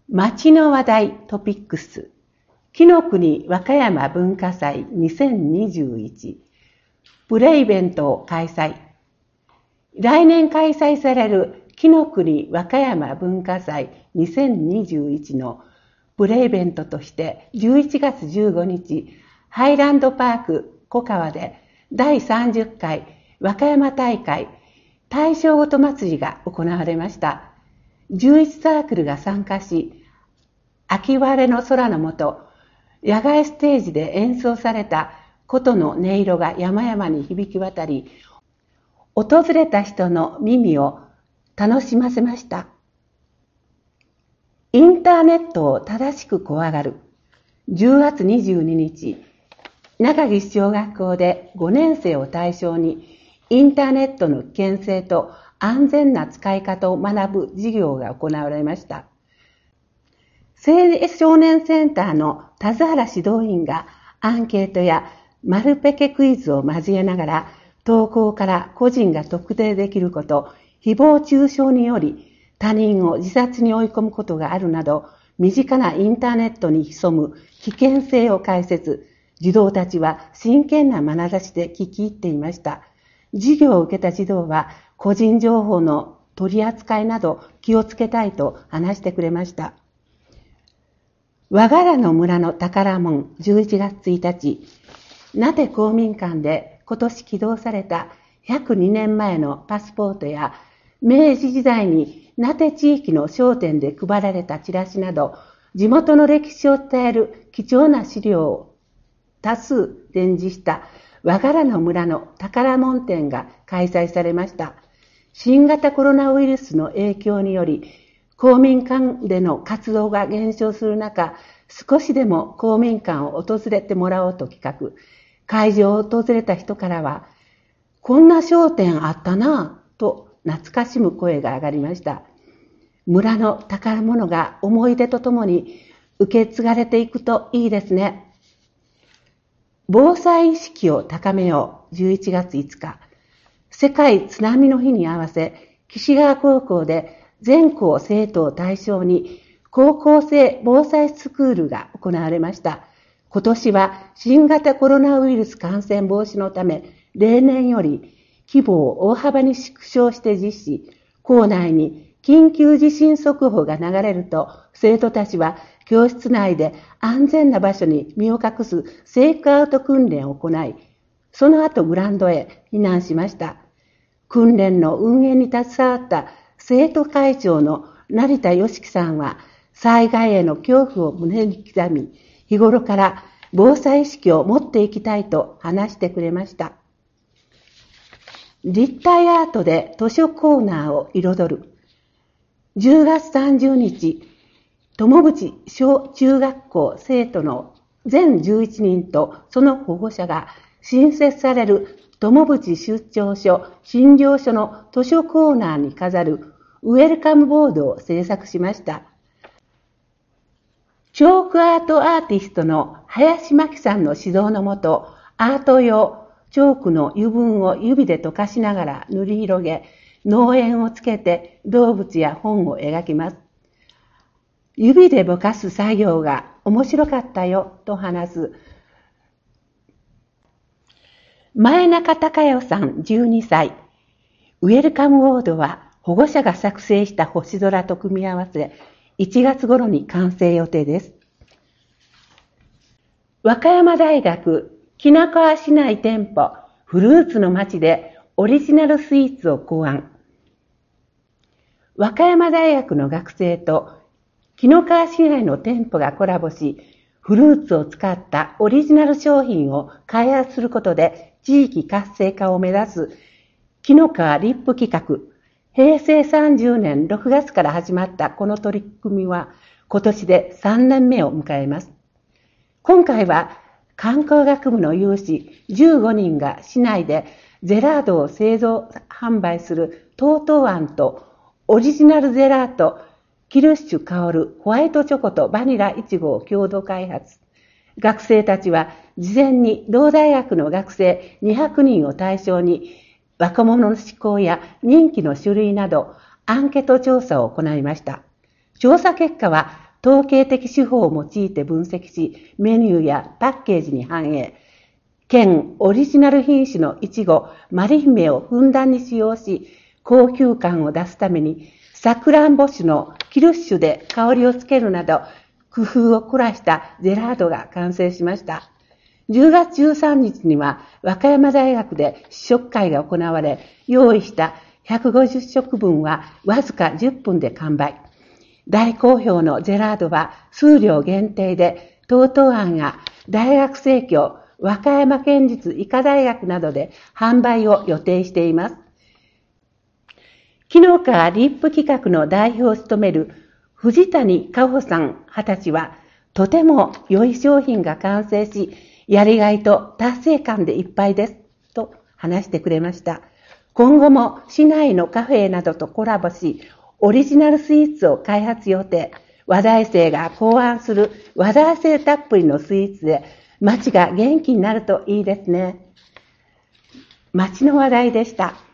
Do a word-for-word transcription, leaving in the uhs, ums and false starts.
町の話題トピックス、紀の国和歌山文化祭にせんにじゅういちプレイベントを開催。来年開催される紀の国和歌山文化祭にせんにじゅういちのプレイベントとしてじゅういちがつじゅうごにち、ハイランドパーク小川でだいさんじゅっかい和歌山大会大正ごと祭りが行われました。じゅういちサークルが参加し、秋晴れの空の下、野外ステージで演奏された琴の音色が山々に響き渡り、訪れた人の耳を楽しませました。インターネットを正しく怖がる。じゅうがつにじゅうににち、中岸小学校でごねんせいを対象にインターネットの危険性と安全な使い方を学ぶ授業が行われました。青少年センターの田津原指導員がアンケートやマルペケクイズを交えながら、投稿から個人が特定できること、誹謗中傷により他人を自殺に追い込むことがあるなど、身近なインターネットに潜む危険性を解説、児童たちは真剣な眼差しで聞き入っていました。授業を受けた児童は個人情報の取り扱いなど気をつけたいと話してくれました。和柄の村の宝門じゅういちがつついたち、名手公民館で今年起動されたひゃくにねんまえのパスポートや明治時代に名手地域の商店で配られたチラシなど、地元の歴史を伝える貴重な資料を多数展示した和柄の村の宝門展が開催されました。新型コロナウイルスの影響により、公民館での活動が減少する中、少しでも公民館を訪れてもらおうと企画。会場を訪れた人からは、こんな商店あったなぁと懐かしむ声が上がりました。村の宝物が思い出とともに受け継がれていくといいですね。防災意識を高めようじゅういちがついつか。世界津波の日に合わせ、岸川高校で全校生徒を対象に高校生防災スクールが行われました。今年は新型コロナウイルス感染防止のため、例年より規模を大幅に縮小して実施。校内に緊急地震速報が流れると、生徒たちは教室内で安全な場所に身を隠すセイクアウト訓練を行い、その後グラウンドへ避難しました。訓練の運営に携わった生徒会長の成田良樹さんは、災害への恐怖を胸に刻み、日頃から防災意識を持っていきたいと話してくれました。立体アートで図書コーナーを彩る。じゅうがつさんじゅうにち、友淵小中学校生徒の全じゅういちにんとその保護者が新設される友淵出張所診療所の図書コーナーに飾るウェルカムボードを制作しました。チョークアートアーティストの林真希さんの指導のもと、アート用チョークの油分を指で溶かしながら塗り広げ、農園をつけて動物や本を描きます。指でぼかす作業が面白かったよと話す前中孝代さんじゅうにさい。ウェルカムボードは保護者が作成した星空と組み合わせ、いちがつ頃に完成予定です。和歌山大学紀の川市内店舗フルーツの街でオリジナルスイーツを考案。和歌山大学の学生と紀の川市内の店舗がコラボし、フルーツを使ったオリジナル商品を開発することで地域活性化を目指す紀の川リップ企画。へいせいさんじゅうねんろくがつから始まったこの取り組みは今年でさんねんめを迎えます。今回は観光学部の有志じゅうごにんが市内でゼラードを製造販売するトートワンとオリジナルゼラートキルッシュ香るホワイトチョコとバニライチゴを共同開発。学生たちは事前に同大学の学生にひゃくにんを対象に若者の思考や人気の種類などアンケート調査を行いました。調査結果は統計的手法を用いて分析し、メニューやパッケージに反映。県オリジナル品種のいちご、マリ姫をふんだんに使用し、高級感を出すために、さくらんぼ種のキルッシュで香りをつけるなど、工夫を凝らしたジェラートが完成しました。じゅうがつじゅうさんにちには和歌山大学で試食会が行われ、用意したひゃくごじゅっしょくぶんはわずかじゅっぷんで完売。大好評のジェラートは数量限定で、とうとうあんが大学生協、和歌山県立医科大学などで販売を予定しています。昨日からリップ企画の代表を務める藤谷香穂さんはたちは、とても良い商品が完成し、やりがいと達成感でいっぱいです、と話してくれました。今後も市内のカフェなどとコラボし、オリジナルスイーツを開発予定。話題生が考案する話題性たっぷりのスイーツで、街が元気になるといいですね。街の話題でした。